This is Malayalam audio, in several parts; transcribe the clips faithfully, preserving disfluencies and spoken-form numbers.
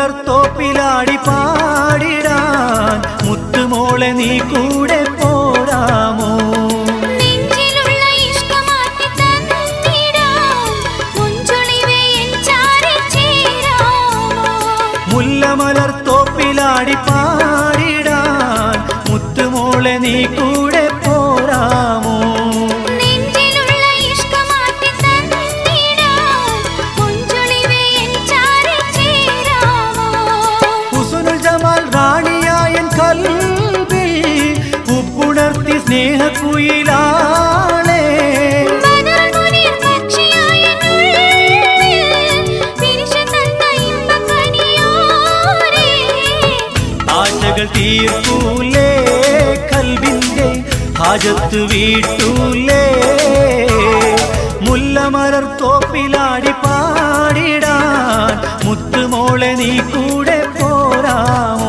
മുല്ലമലർത്തോപ്പിലാടി പാടിടാൻ മുത്തുമോളെ നീ കൂടെ പോരാമോ? മുല്ലമലർത്തോപ്പിലാടി പാടിടാൻ മുത്തുമോളെ നീ കൂടെ പോരാമോ? സ്നേഹക്കുയിലാളേ ആശകൾ തീർക്കൂലേ കൽബിന്റെ ഹാജത്ത് വീട്ടൂലേ മുല്ലമലർത്തോപ്പിലാടി പാടിടാൻ മുത്തുമോളെ നീ കൂടെ പോരാമോ?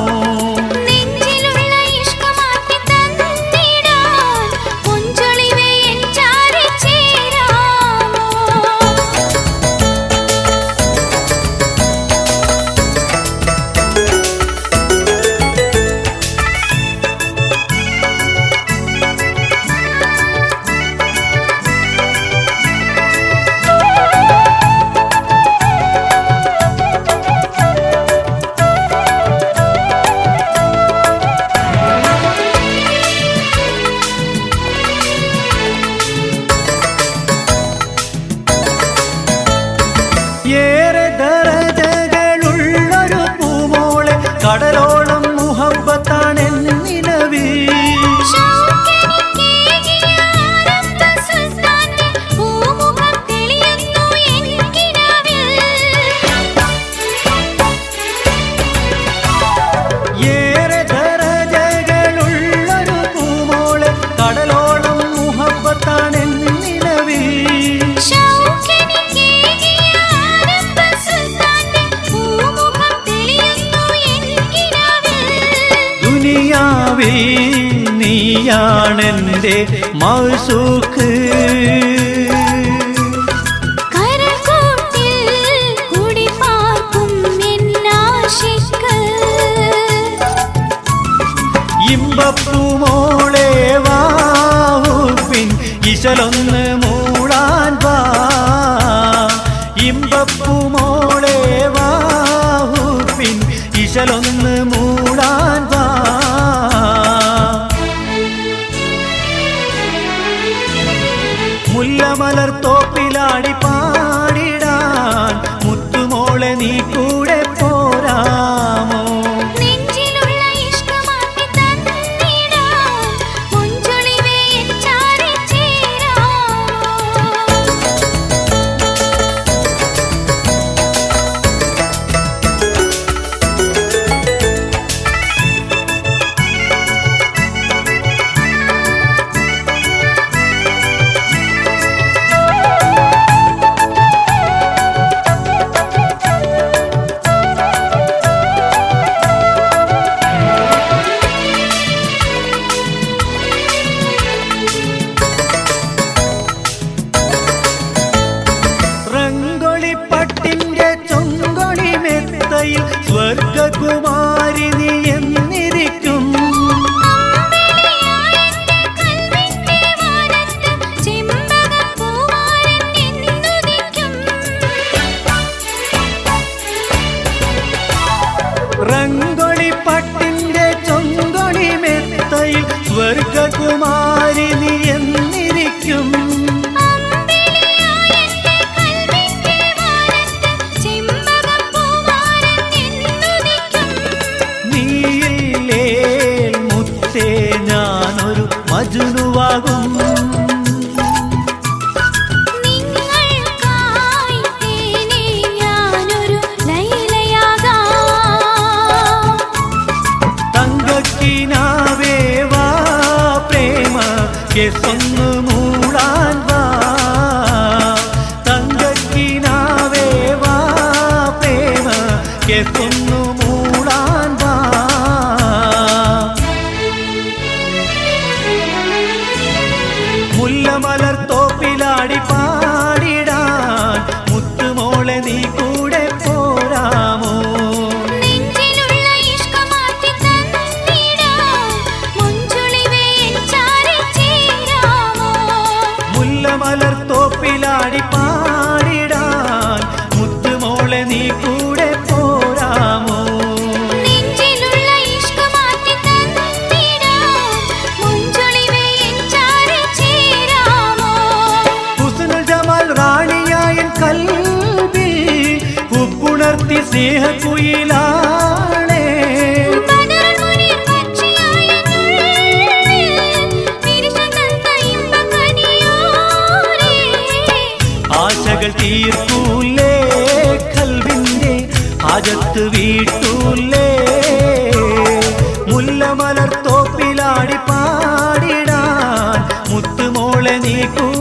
ഏറെ ദരജകളുള്ളൊരു പൂമോളെ കടലോളം മുഹബ്ബത്താണെന്നിലവി ഏറെ ദരജകളുള്ളൊരു പൂമോളെ കടലോളം മുഹബ്ബത്താണെന്നിലവി നീയാണെന്റെ മൗസൂഖ് ഇമ്പപ്പൂമോളെ വാഹുപ്പിൻ ഇശലൊന്ന് മൂടാൻ വാ ഇമ്പപ്പൂമോളെ വാഹുപ്പിൻ ഇശലൊന്ന് മൂടാൻ വാ മുല്ലമലർത്തോപ്പിലാടി പാടിടാൻ മുത്തുമോളെ നീ കൂടെ പോരാമോ? സ്വർഗകുമാരി നീ എന്നിരിക്കും റംഗൊളി പട്ടിന്റെ ചൊങ്കൊളി മെത്തയിൽ സ്വർഗകുമാരി നീ എന്നിരിക്കും ഞാനൊരു മജ്നുവാകും തങ്കക്കിനാവേ വാ പ്രേമ കേസൊന്ന് മൂടാൻ വാ തങ്കക്കിനാവേ വാ പ്രേമ കേസൊന്ന് മൂടാൻ വാ മുല്ലമലർത്തോപ്പിലാടി പാടിടാൻ മുത്തുമോളെ നീ കൂടെ പോരാമോ? മതി സ്നേഹക്കുയിലാണേ. ആശകൾ തീർക്കൂലേ കൽവിന്റെ ആജത്ത് വീട്ടൂലേ. മുല്ലമലർ തോപ്പിലാടി പാടിടാൻ മുത്തുമോളെ നീക്കൂ